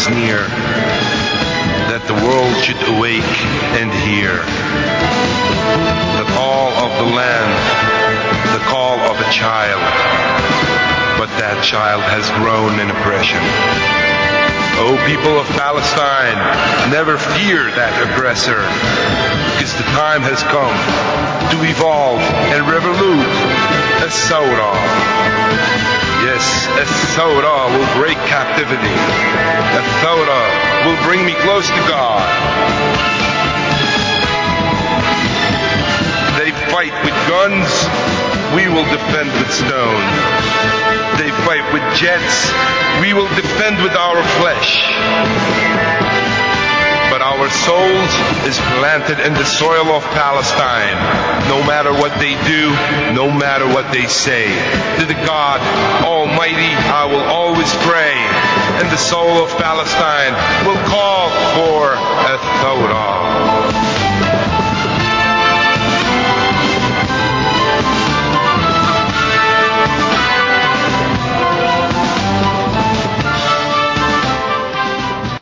is near, that the world should awake and hear, that all of the land, the call of a child, but that child has grown in oppression. O people of Palestine, never fear that aggressor, because the time has come to evolve and revolute a Thawra. Yes, a Thawra will break captivity. A Thawra will bring me close to God. They fight with guns, we will defend with stone. They fight with jets, we will defend with our flesh. But our souls is planted in the soil of Palestine. No matter what they do, no matter what they say, to the God Almighty I will always pray, and the soul of Palestine will call for a Thawra.